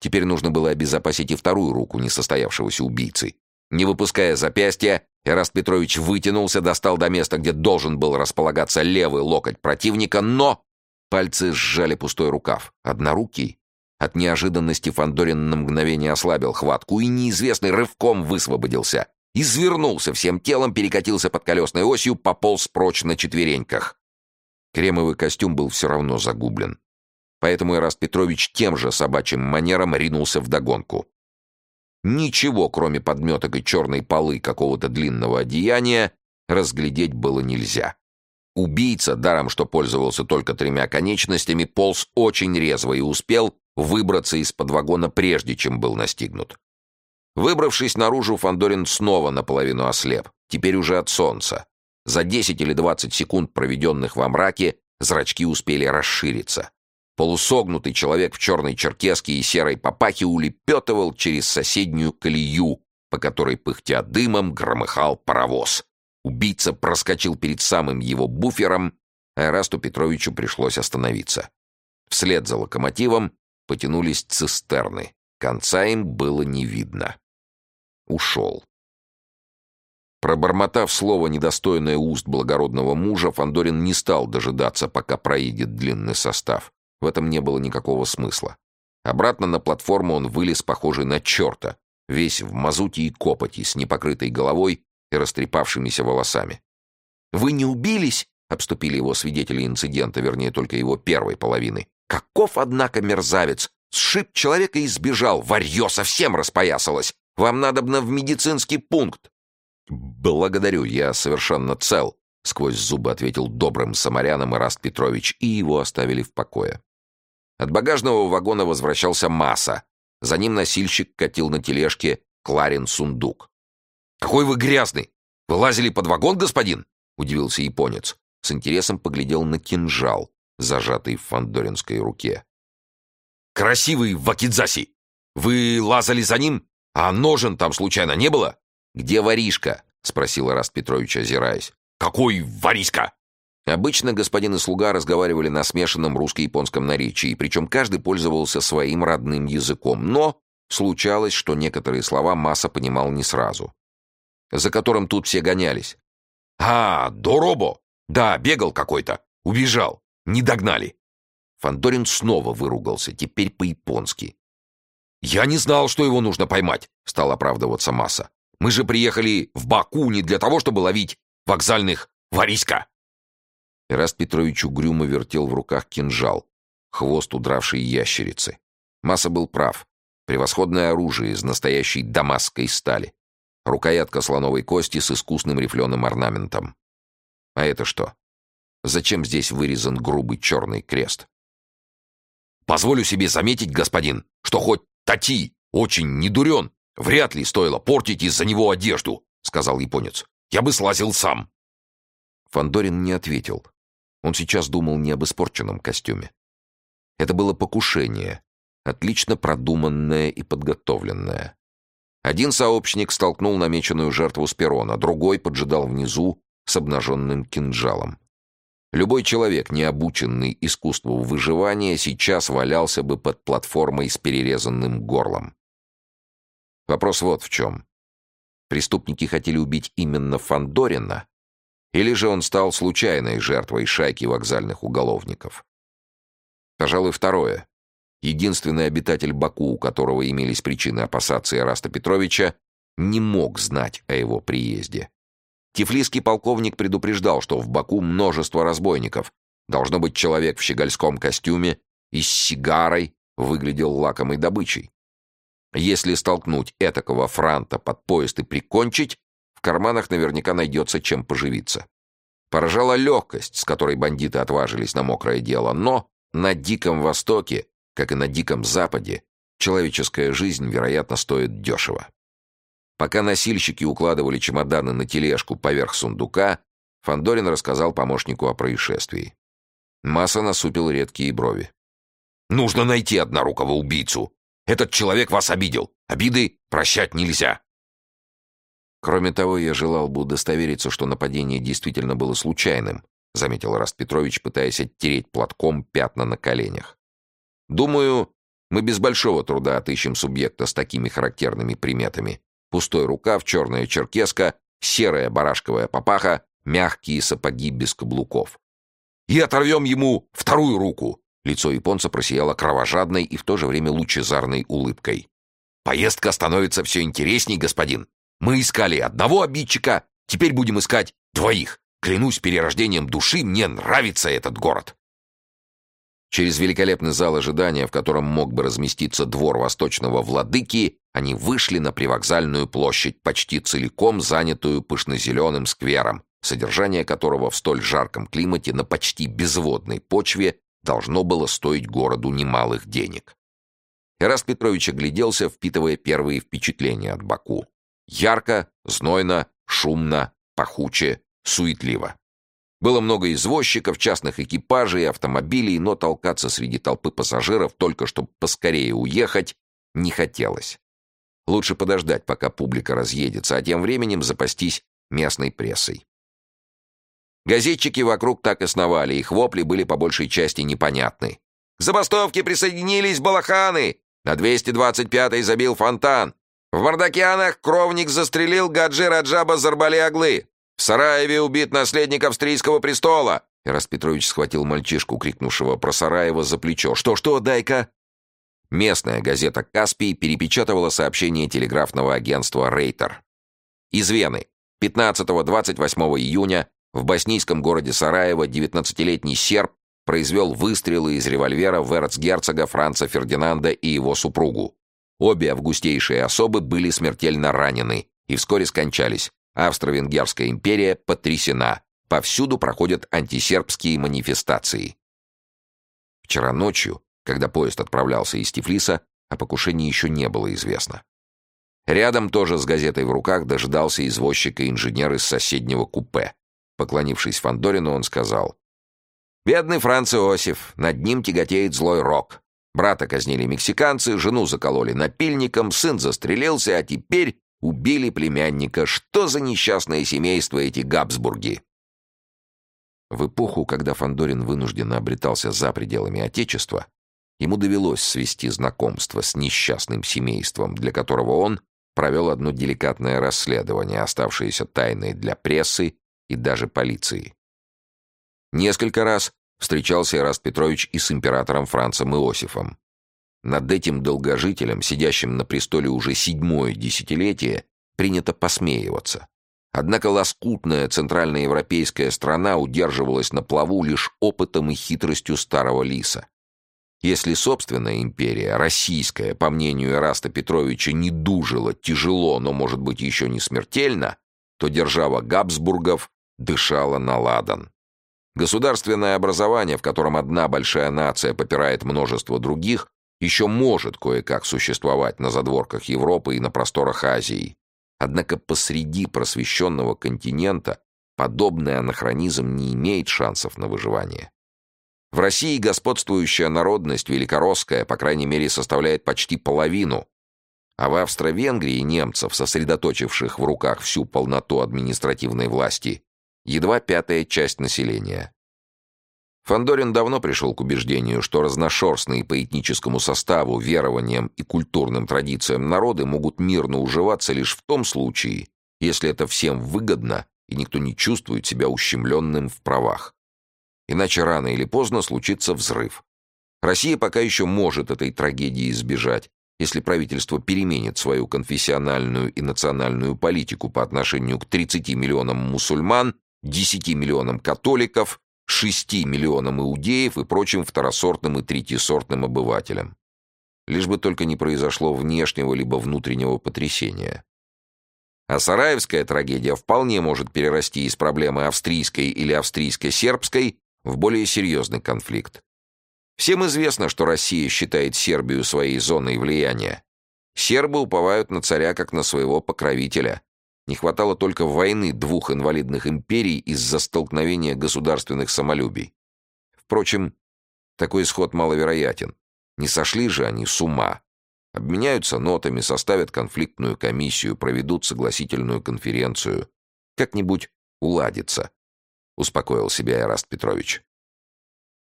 Теперь нужно было обезопасить и вторую руку несостоявшегося убийцы. Не выпуская запястья, Эраст Петрович вытянулся, достал до места, где должен был располагаться левый локоть противника, но пальцы сжали пустой рукав. Однорукий. От неожиданности Фандорин на мгновение ослабил хватку и неизвестный рывком высвободился. Извернулся всем телом, перекатился под колесной осью, пополз прочь на четвереньках. Кремовый костюм был все равно загублен. Поэтому Эраст Петрович тем же собачьим манером ринулся вдогонку. Ничего, кроме подметок и черной полы какого-то длинного одеяния, разглядеть было нельзя. Убийца, даром что пользовался только 3 конечностями, полз очень резво и успел выбраться из-под вагона, прежде чем был настигнут. Выбравшись наружу, Фандорин снова наполовину ослеп, теперь уже от солнца. За 10 или 20 секунд, проведенных во мраке, зрачки успели расшириться. Полусогнутый человек в черной черкеске и серой папахе улепетывал через соседнюю колею, по которой, пыхтя дымом, громыхал паровоз. Убийца проскочил перед самым его буфером, а Эрасту Петровичу пришлось остановиться. Вслед за локомотивом потянулись цистерны. Конца им было не видно. Ушел. Пробормотав слово, недостойное уст благородного мужа, Фандорин не стал дожидаться, пока проедет длинный состав. В этом не было никакого смысла. Обратно на платформу он вылез, похожий на черта, весь в мазуте и копоти, с непокрытой головой и растрепавшимися волосами. «Вы не убились?» — обступили его свидетели инцидента, вернее, только его первой половины. «Каков, однако, мерзавец! Сшиб человека и сбежал! Варьё совсем распоясалось! Вам надобно в медицинский пункт!» «Благодарю, я совершенно цел», — сквозь зубы ответил добрым самарянам Эраст Петрович, и его оставили в покое. От багажного вагона возвращался Маса. За ним носильщик катил на тележке Кларин сундук. «Какой вы грязный! Вы лазили под вагон, господин?» — удивился японец. С интересом поглядел на кинжал, зажатый в фандоринской руке. «Красивый вакидзаси! Вы лазали за ним? А ножен там случайно не было?» «Где воришка?» — спросил Эраст Петрович, озираясь. «Какой воришка?» Обычно господин и слуга разговаривали на смешанном русско-японском наречии, причем каждый пользовался своим родным языком, но случалось, что некоторые слова Маса понимал не сразу. За которым тут все гонялись. «А, Доробо! Да, бегал какой-то. Убежал. Не догнали». Фандорин снова выругался, теперь по-японски. «Я не знал, что его нужно поймать», — стал оправдываться Маса. «Мы же приехали в Баку не для того, чтобы ловить вокзальных воришка». Эраст Петрович угрюмо вертел в руках кинжал, хвост удравшей ящерицы. Маса был прав. Превосходное оружие из настоящей дамасской стали. Рукоятка слоновой кости с искусным рифленым орнаментом. А это что? Зачем здесь вырезан грубый черный крест? «Позволю себе заметить, господин, что хоть Тати очень недурен, вряд ли стоило портить из-за него одежду», — сказал японец. «Я бы слазил сам». Фандорин не ответил. Он сейчас думал не об испорченном костюме. Это было покушение, отлично продуманное и подготовленное. Один сообщник столкнул намеченную жертву с перрона, другой поджидал внизу с обнаженным кинжалом. Любой человек, не обученный искусству выживания, сейчас валялся бы под платформой с перерезанным горлом. Вопрос вот в чем. Преступники хотели убить именно Фандорина, или же он стал случайной жертвой шайки вокзальных уголовников? Пожалуй, второе. Единственный обитатель Баку, у которого имелись причины опасаться Эраста Петровича, не мог знать о его приезде. Тифлисский полковник предупреждал, что в Баку множество разбойников. Должно быть, человек в щегольском костюме и с сигарой выглядел лакомой добычей. Если столкнуть этакого франта под поезд и прикончить, в карманах наверняка найдется чем поживиться. Поражала легкость, с которой бандиты отважились на мокрое дело, но на Диком Востоке, как и на Диком Западе, человеческая жизнь, вероятно, стоит дешево. Пока носильщики укладывали чемоданы на тележку поверх сундука, Фандорин рассказал помощнику о происшествии. Маса насупил редкие брови. «Нужно найти однорукого убийцу. Этот человек вас обидел. Обиды прощать нельзя». «Кроме того, я желал бы удостовериться, что нападение действительно было случайным», заметил Эраст Петрович, пытаясь оттереть платком пятна на коленях. «Думаю, Мы без большого труда отыщем субъекта с такими характерными приметами. Пустой рукав, черная черкеска, серая барашковая папаха, мягкие сапоги без каблуков. И оторвем ему вторую руку!» Лицо японца просияло кровожадной и в то же время лучезарной улыбкой. «Поездка становится все интересней, господин. Мы искали одного обидчика, теперь будем искать двоих. Клянусь перерождением души, мне нравится этот город!» Через великолепный зал ожидания, в котором мог бы разместиться двор восточного владыки, они вышли на привокзальную площадь, почти целиком занятую пышнозеленым сквером, содержание которого в столь жарком климате на почти безводной почве должно было стоить городу немалых денег. Эраст Петрович огляделся, впитывая первые впечатления от Баку. Ярко, знойно, шумно, пахуче, суетливо. Было много извозчиков, частных экипажей, автомобилей, но толкаться среди толпы пассажиров, только чтобы поскорее уехать, не хотелось. Лучше подождать, пока публика разъедется, а тем временем запастись местной прессой. Газетчики вокруг так и сновали, их вопли были по большей части непонятны. «К забастовке присоединились балаханы! На 225-й забил фонтан! В Мардакианах кровник застрелил Гаджи Раджаба Зарбали-Аглы! В Сараеве убит наследник австрийского престола!» Эраст Петрович схватил мальчишку, крикнувшего про Сараева, за плечо. «Что, дай-ка!» Местная газета «Каспий» перепечатывала сообщение телеграфного агентства «Рейтер». Из Вены. 15-28 июня в боснийском городе Сараево 19-летний серб произвел выстрелы из револьвера в эрцгерцога Франца Фердинанда и его супругу. Обе августейшие особы были смертельно ранены и вскоре скончались. Австро-Венгерская империя потрясена. Повсюду проходят антисербские манифестации. Вчера ночью, когда поезд отправлялся из Тифлиса, о покушении еще не было известно. Рядом, тоже с газетой в руках, дожидался извозчика-инженер из соседнего купе. Поклонившись Фандорину, он сказал: «Бедный Франц Иосиф, над ним тяготеет злой рок. Брата казнили мексиканцы, жену закололи напильником, сын застрелился, а теперь убили племянника. Что за несчастное семейство эти Габсбурги?» В эпоху, когда Фандорин вынужденно обретался за пределами Отечества, ему довелось свести знакомство с несчастным семейством, для которого он провел одно деликатное расследование, оставшееся тайной для прессы и даже полиции. Несколько раз встречался Эраст Петрович и с императором Францем Иосифом. Над этим долгожителем, сидящим на престоле уже 7-е десятилетие, принято посмеиваться. Однако лоскутная центральноевропейская страна удерживалась на плаву лишь опытом и хитростью старого лиса. Если собственная империя, российская, по мнению Эраста Петровича, не дужила тяжело, но, может быть, еще не смертельно, то держава Габсбургов дышала на ладан. Государственное образование, в котором одна большая нация попирает множество других, еще может кое-как существовать на задворках Европы и на просторах Азии. Однако посреди просвещенного континента подобный анахронизм не имеет шансов на выживание. В России господствующая народность, великоросская, по крайней мере, составляет почти половину, а в Австро-Венгрии немцев, сосредоточивших в руках всю полноту административной власти, едва 1/5 часть населения. Фандорин давно пришел к убеждению, что разношерстные по этническому составу, верованиям и культурным традициям народы могут мирно уживаться лишь в том случае, если это всем выгодно и никто не чувствует себя ущемленным в правах. Иначе рано или поздно случится взрыв. Россия пока еще может этой трагедии избежать, если правительство переменит свою конфессиональную и национальную политику по отношению к 30 миллионам мусульман, 10 миллионам католиков, 6 миллионам иудеев и прочим второсортным и третьесортным обывателям. Лишь бы только не произошло внешнего либо внутреннего потрясения. А сараевская трагедия вполне может перерасти из проблемы австрийской или австрийско-сербской в более серьезный конфликт. Всем известно, что Россия считает Сербию своей зоной влияния. Сербы уповают на царя как на своего покровителя. Не хватало только войны двух инвалидных империй из-за столкновения государственных самолюбий. Впрочем, такой исход маловероятен. Не сошли же они с ума. Обменяются нотами, составят конфликтную комиссию, проведут согласительную конференцию. Как-нибудь уладится, успокоил себя Эраст Петрович.